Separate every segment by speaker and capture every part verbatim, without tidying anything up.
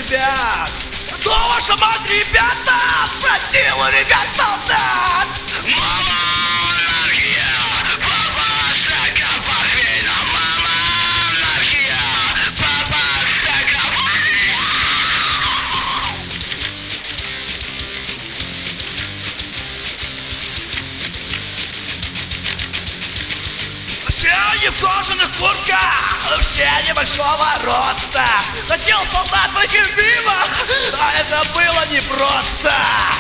Speaker 1: ребят. Кто ваша мать, ребята? Спросил у ребят солдат. Мама, анархия, папа, шайка, похрена. Мама, анархия, папа, шайка, похрена. Все они в кожаных куртках, все небольшого роста. Хотел солдат пройти мимо, а это было непросто.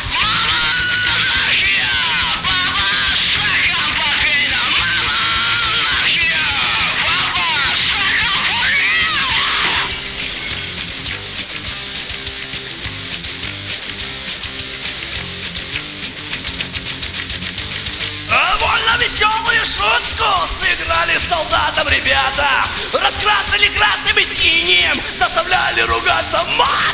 Speaker 1: Веселую шутку сыграли с солдатом ребята. Раскрасили красным и синим, заставляли ругаться мать.